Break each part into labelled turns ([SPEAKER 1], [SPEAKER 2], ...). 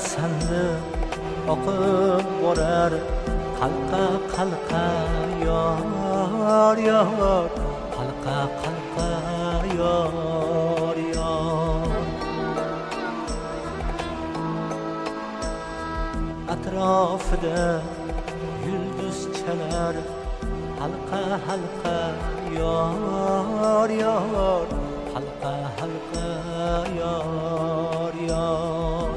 [SPEAKER 1] sandı oqib borar qalqa qalqa yor yor qalqa qalqa yor yor atrofida yulduzchalar halqa halqa yor yor halqa halqa yor yor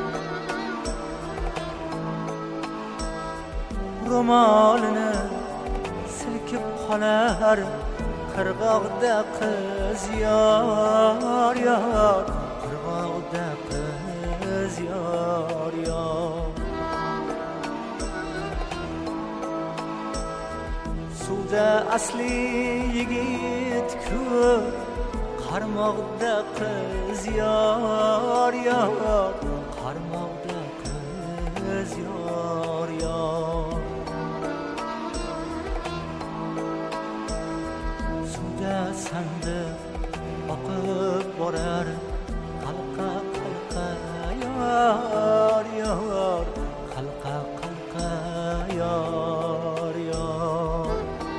[SPEAKER 1] ro'molini silkib qolar qirg'oqda qiz yor yor qirg'oqda qiz yor yor suvda asli yigit-ku qarmoqda qiz yor yor qarmoqda qiz yor yor suvda sandiq oqib borar qalqa qalqa yor yor qalqa qalqa yor yor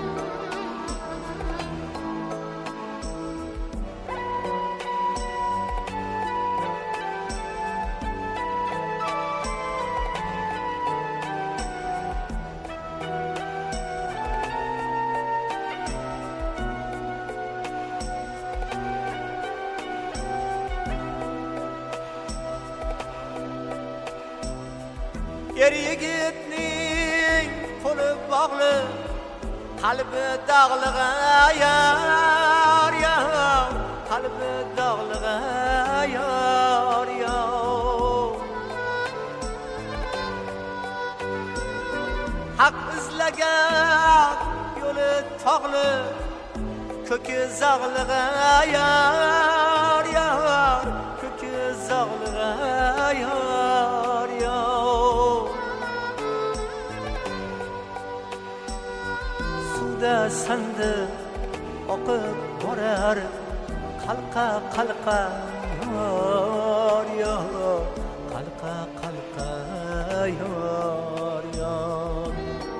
[SPEAKER 1] er yigitning qo'li bog'liq qalbi dog'liq yor yor qalbi dog'liq yor yor haq izlagan yo'li tog'li ko'ki zog'liq yor yor ko'ki zog'liq yor yor suvda sandiq oqib borar qalqa qalqa yor yor qalqa qalqa yor yor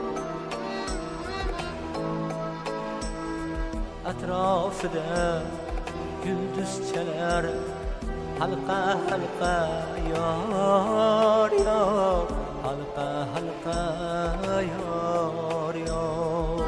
[SPEAKER 1] atrofida yulduzchalar halqa halqa yor yor halqa halqa yor yor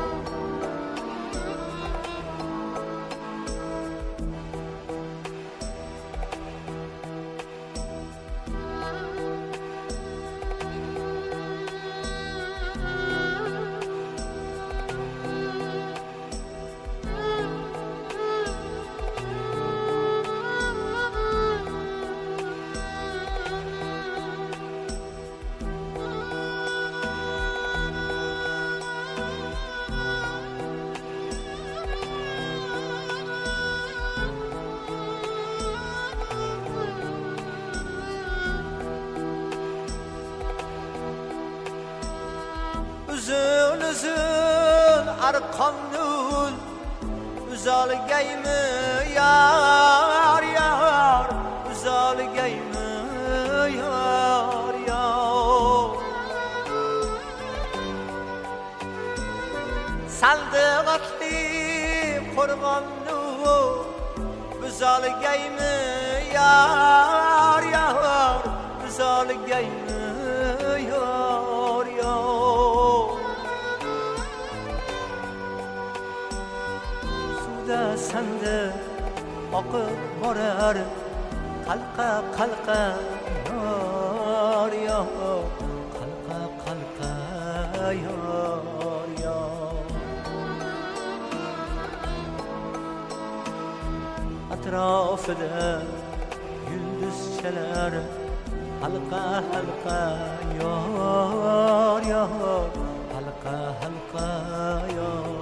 [SPEAKER 1] uzun uzun arqonul uzalgaymi yor yor uzalgaymi yor yor sandiqli qo'rg'onul uzalgaymi yor yor uzalgaymi yor yor suvda sandiq oqib borar qalqa qalqa yor yor qalqa qalqa yor yor atrofida yulduzchalar halqa halqa yor yor halqa halqa yor